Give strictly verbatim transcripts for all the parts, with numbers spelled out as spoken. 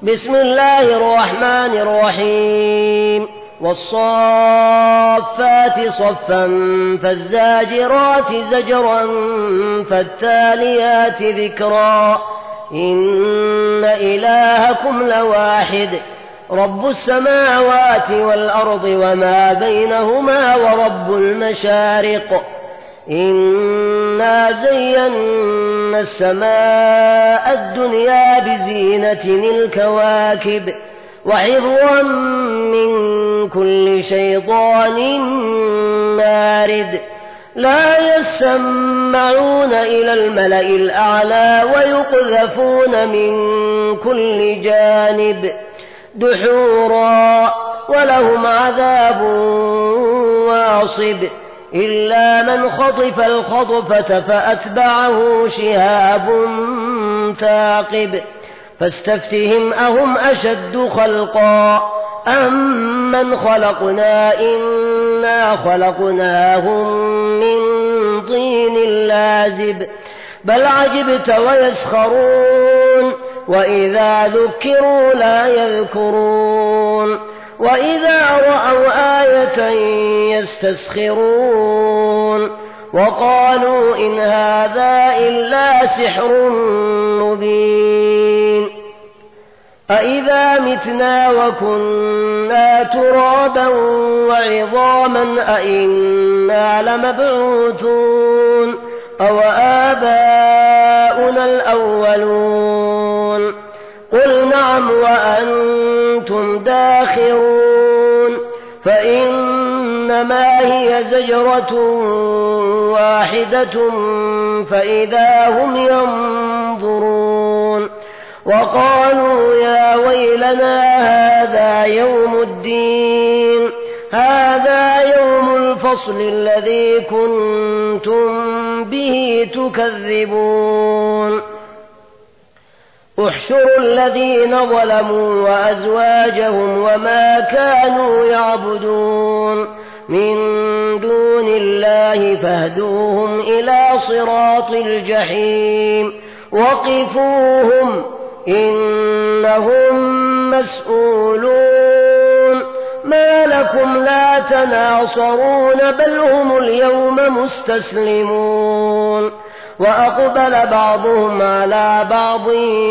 بسم الله الرحمن الرحيم والصافات صفا فالزاجرات زجرا فالتاليات ذكرا إن إلهكم لواحد رب السماوات والأرض وما بينهما ورب المشارق إنا زينا السماء الدنيا بزينة الكواكب وحفظا من كل شيطان مارد لا يسمعون إلى الملأ الأعلى ويقذفون من كل جانب دحورا ولهم عذاب واصب إلا من خطف الخطفة فأتبعه شهاب ثاقب فاستفتهم أهم أشد خلقا أم من خلقنا إنا خلقناهم من طين لازب بل عجبت ويسخرون وإذا ذكروا لا يذكرون وإذا رأوا آية يستسخرون وقالوا إن هذا إلا سحر مبين أإذا متنا وكنا ترابا وعظاما أإنا لمبعوثون أو آباؤنا الأولون قل نعم وأنتم داخرون فإنما هي زجرة واحدة فإذا هم ينظرون وقالوا يا ويلنا هذا يوم الدين هذا يوم الفصل الذي كنتم به تكذبون احشروا الذين ظلموا وأزواجهم وما كانوا يعبدون من دون الله فاهدوهم إلى صراط الجحيم وقفوهم إنهم مسؤولون ما لكم لا تناصرون بل هم اليوم مستسلمون وأقبل بعضهم على بعض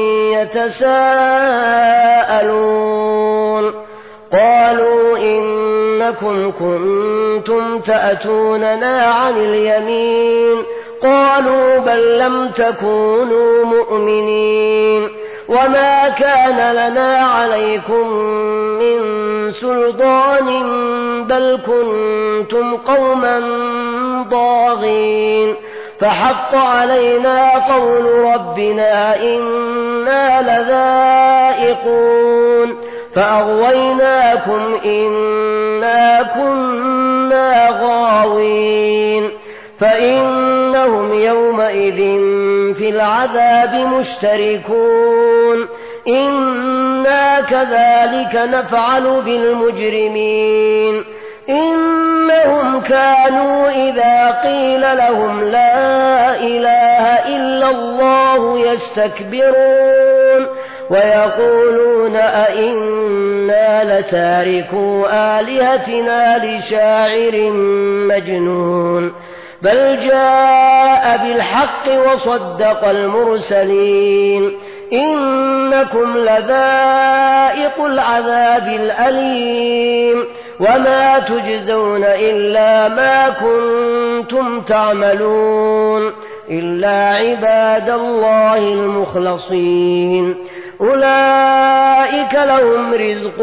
يتساءلون قالوا إنكم كنتم تأتوننا عن اليمين قالوا بل لم تكونوا مؤمنين وما كان لنا عليكم من سلطان بل كنتم قوما طاغين فحق علينا قول ربنا إنا لذائقون فأغويناكم إنا كنا غاوين فإنهم يومئذ في العذاب مشتركون إنا كذلك نفعل بالمجرمين إنهم كانوا إذا قيل لهم لا إله إلا الله يستكبرون ويقولون أئنا لتاركو آلهتنا لشاعر مجنون بل جاء بالحق وصدق المرسلين إنكم لذائق العذاب الأليم وما تجزون إلا ما كنتم تعملون إلا عباد الله المخلصين أولئك لهم رزق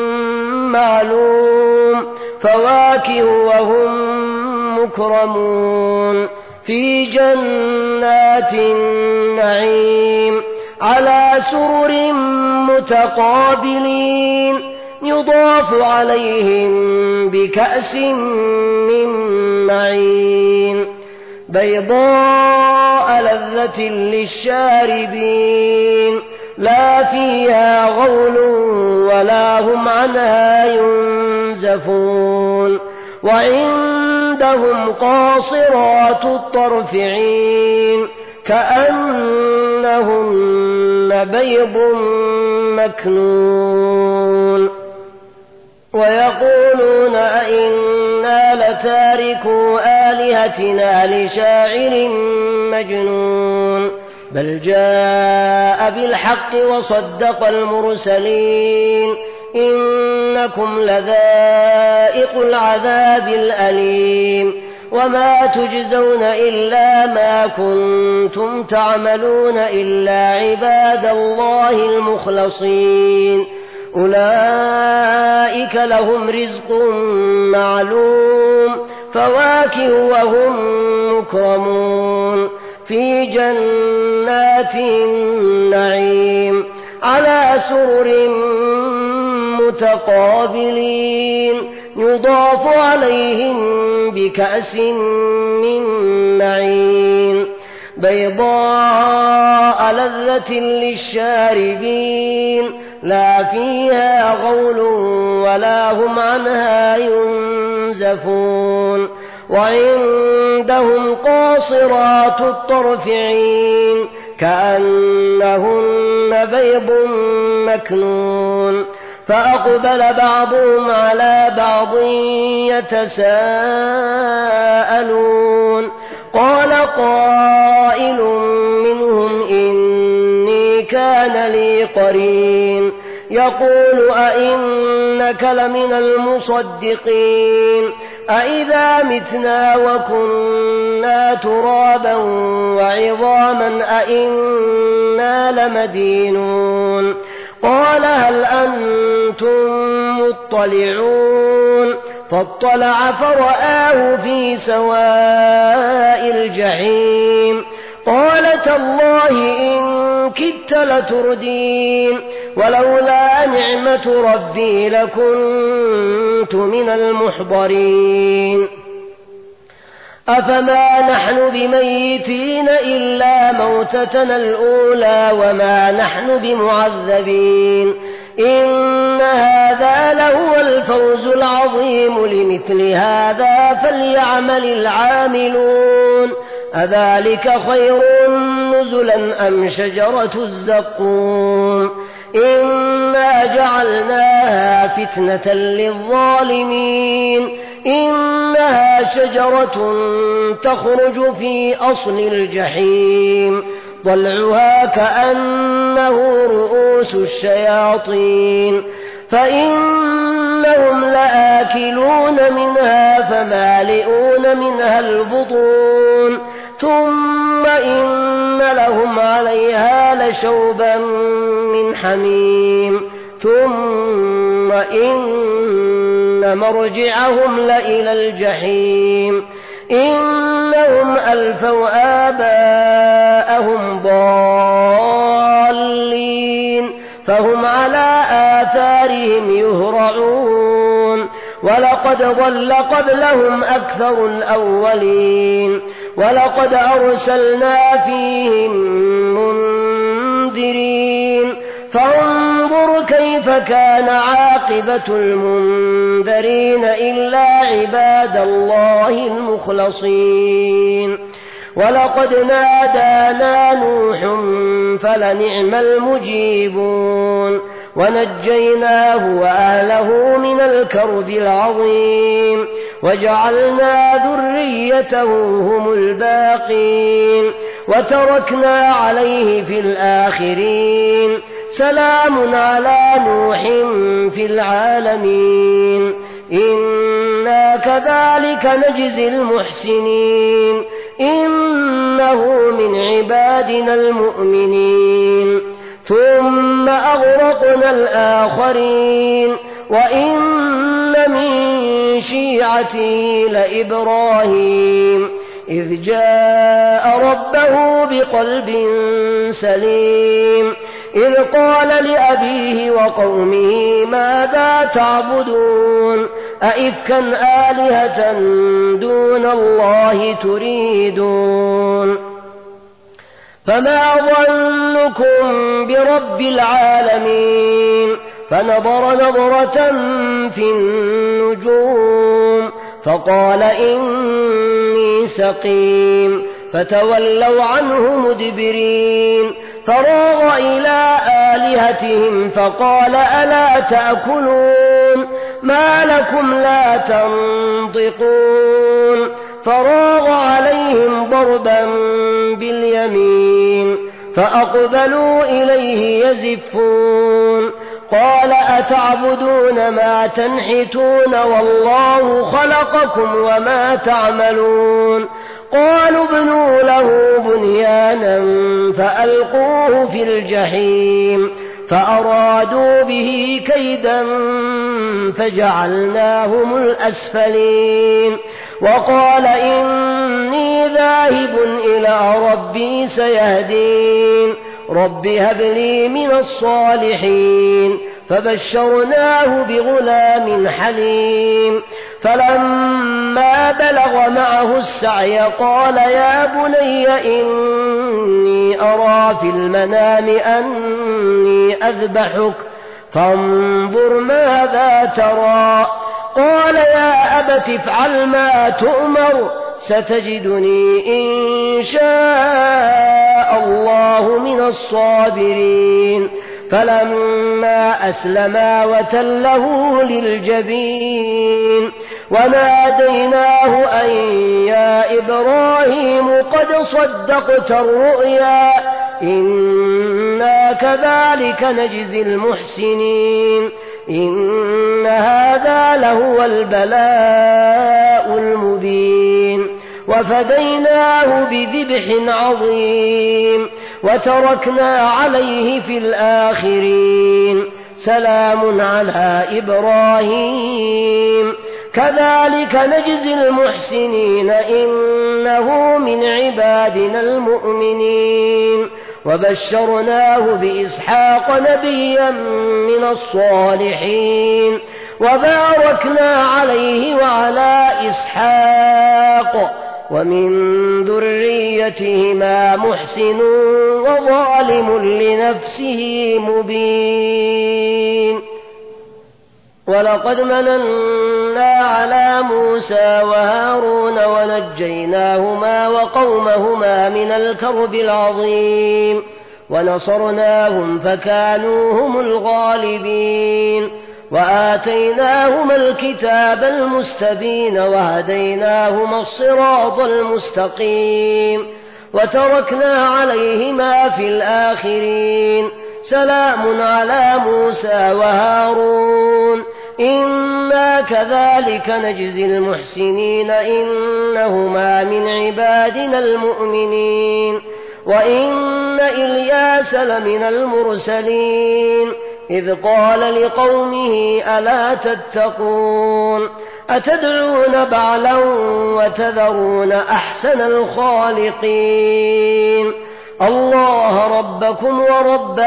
معلوم فواكه وهم مكرمون في جنات النعيم على سرر متقابلين يضاف عليهم بكأس من معين بيضاء لذة للشاربين لا فيها غول ولا هم عنها ينزفون وعندهم قاصرات الطرف عين كأنهن بيض مكنون ويقولون أئنا لتاركو آلهتنا لشاعر مجنون بل جاء بالحق وصدق المرسلين إنكم لذائق العذاب الأليم وما تجزون إلا ما كنتم تعملون إلا عباد الله المخلصين أولئك لهم رزق معلوم فواكه وهم مكرمون في جنات النعيم على سرر متقابلين يضاف عليهم بكأس من معين بيضاء لذة للشاربين لا فيها غول ولا هم عنها ينزفون وعندهم قاصرات الطرف عين كأنهن بيض مكنون فأقبل بعضهم على بعض يتساءلون قال قائل منهم إني كان لي قرين يقول أئنك لمن المصدقين أئذا متنا وكنا ترابا وعظاما أئنا لمدينون قال هل أنتم مطلعون فاطلع فرآه في سواء الجحيم قال تالله إن كدت لتردين ولولا نعمة ربي لكنت من المحضرين أفما نحن بميتين إلا موتتنا الأولى وما نحن بمعذبين إن هذا لهو الفوز العظيم لمثل هذا فليعمل العاملون أذلك خير نزلا أم شجرة الزقوم إنا جعلناها فتنة للظالمين إنها شجرة تخرج في أصل الجحيم طلعها كأنه رؤوس الشياطين فإنهم لآكلون منها فمالئون منها البطون ثم إن لهم عليها لشوبا من حميم ثم إن مرجعهم لإلى الجحيم إنهم ألفوا آباءهم ضالين فهم على آثارهم يهرعون ولقد ضل قبلهم أكثر الأولين ولقد أرسلنا فيهم منذرين فانظر كيف كان عاقبة المنذرين إلا عباد الله المخلصين ولقد نادانا نوح فلنعم المجيبون ونجيناه وأهله من الكرب العظيم وجعلنا ذريته هم الباقين وتركنا عليه في الآخرين سلام على نوح في العالمين إنا كذلك نجزي المحسنين إنه من عبادنا المؤمنين ثم أغرقنا الآخرين وإن من شيعته لإبراهيم إذ جاء ربه بقلب سليم إذ قال لأبيه وقومه ماذا تعبدون أئفكا آلهة دون الله تريدون فما ظنكم برب العالمين فنظر نظرة في النجوم فقال إني سقيم فتولوا عنه مدبرين فراغ إلى آلهتهم فقال ألا تأكلون ما لكم لا تنطقون فراغ عليهم ضربا باليمين فأقبلوا إليه يزفون قال أتعبدون ما تنحتون والله خلقكم وما تعملون قالوا ابنوا له بنيانا فألقوه في الجحيم فأرادوا به كيدا فجعلناهم الأسفلين وقال إني ذاهب إلى ربي سيهدين رب هب لي من الصالحين فبشرناه بغلام حليم فلما بلغ معه السعي قال يا بني إني أرى في المنام أني أذبحك فانظر ماذا ترى قال يا أبت افعل ما تؤمر ستجدني إن شاء الله من الصابرين فلما أسلما وتله للجبين وناديناه أن يا إبراهيم قد صدقت الرؤيا إنا كذلك نجزي المحسنين إن هذا لهو البلاء المبين وفديناه بذبح عظيم وتركنا عليه في الآخرين سلام على إبراهيم كذلك نجزي المحسنين إنه من عبادنا المؤمنين وبشرناه بإسحاق نبيا من الصالحين وباركنا عليه وعلى إسحاق ومن ذريتهما محسن وظالم لنفسه مبين ولقد مننا على موسى وهارون ونجيناهما وقومهما من الكرب العظيم ونصرناهم فكانوا هم الغالبين وآتيناهما الكتاب المستبين وهديناهما الصراط المستقيم وتركنا عليهما في الآخرين سلام على موسى وهارون إنا كذلك نجزي المحسنين إنهما من عبادنا المؤمنين وإن إلياس لمن المرسلين إذ قال لقومه ألا تتقون أتدعون بعلا وتذرون أحسن الخالقين الله ربكم ورب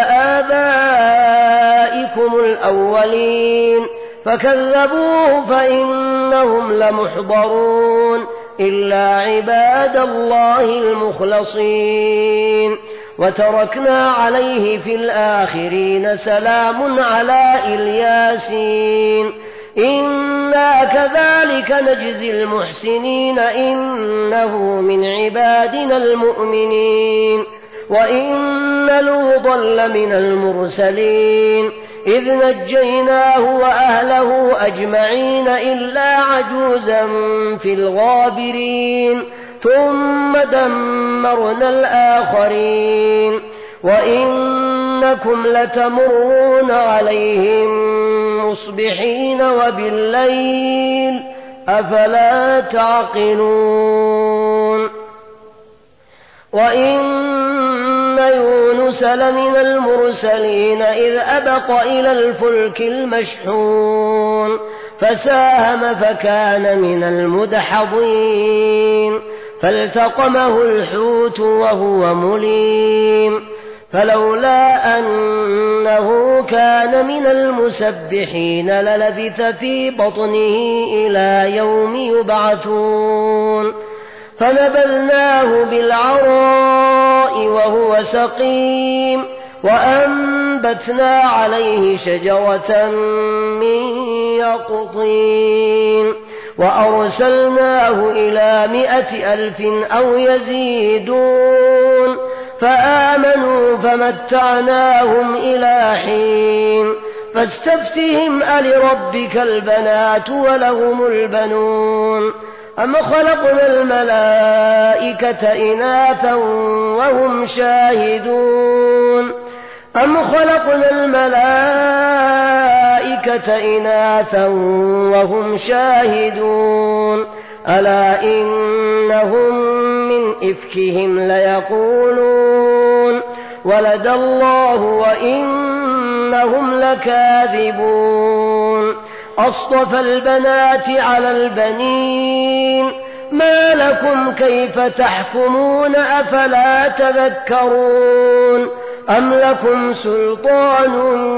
آبائكم الأولين فكذبوه فإنهم لمحضرون إلا عباد الله المخلصين وتركنا عليه في الآخرين سلام على الياسين إنا كذلك نجزي المحسنين إنه من عبادنا المؤمنين وإن لوطا لمن المرسلين إذ نجيناه وأهله أجمعين إلا عجوزا في الغابرين ثم دمرنا الآخرين وإنكم لتمرون عليهم مصبحين وبالليل أفلا تعقلون وإن يونس لمن المرسلين إذ أبق إلى الفلك المشحون فساهم فكان من المدحضين فالتقمه الحوت وهو مليم فلولا أنه كان من المسبحين للبث في بطنه إلى يوم يبعثون فنبذناه بالعراء وهو سقيم وأنبتنا عليه شجرة من يقطين وأرسلناه إلى مائة ألف أو يزيدون فآمنوا فمتعناهم إلى حين فاستفتهم ألربك البنات ولهم البنون أم خلقنا الملائكة إناثا وهم شاهدون أم خلقنا الملائكة إناثا وهم شاهدون ألا إنهم من إفكهم ليقولون ولد الله وإنهم لكاذبون أصطفى البنات على البنين ما لكم كيف تحكمون أفلا تذكرون أم لكم سلطان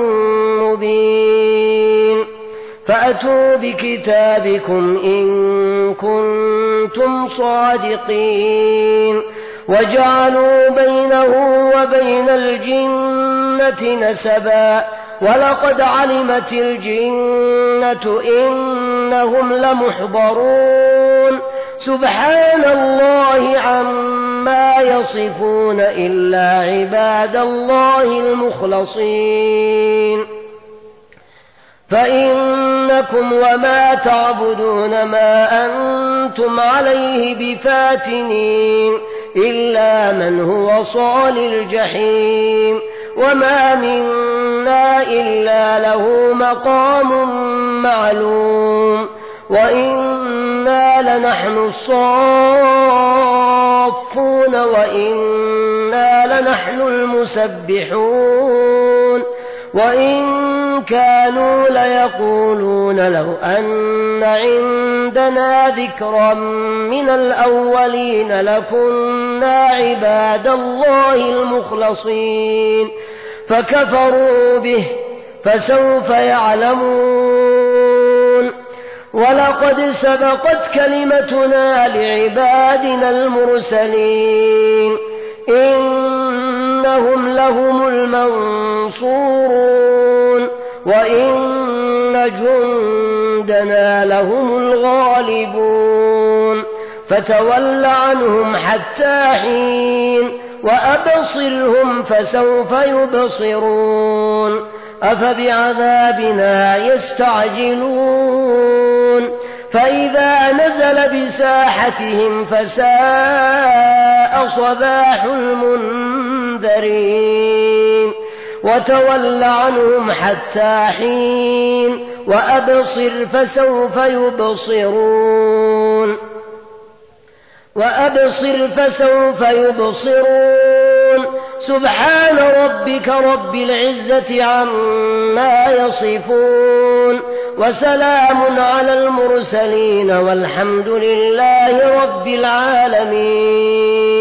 مبين فأتوا بكتابكم إن كنتم صادقين وجعلوا بينه وبين الجنة نسبا ولقد علمت الجنة إنهم لمحضرون سبحان الله عما يصفون إلا عباد الله المخلصين فإنكم وما تعبدون ما أنتم عليه بفاتنين إلا من هو صال الجحيم وما منا إلا له مقام معلوم وإنا لنحن الصافون وإنا لنحن المسبحون وإن كانوا ليقولون لو أن عندنا ذكرا من الأولين لكنا عباد الله المخلصين فكفروا به فسوف يعلمون ولقد سبقت كلمتنا لعبادنا المرسلين إنهم لهم المنصورون وإن جندنا لهم الغالبون فتول عنهم حتى حين وأبصرهم فسوف يبصرون أفبعذابنا يستعجلون فإذا نزل بساحتهم فساء صباح المنذرين وتول عنهم حتى حين وأبصر فسوف يبصرون وأبصر فسوف يبصرون سبحان ربك رب العزة عما يصفون وسلام على المرسلين والحمد لله رب العالمين.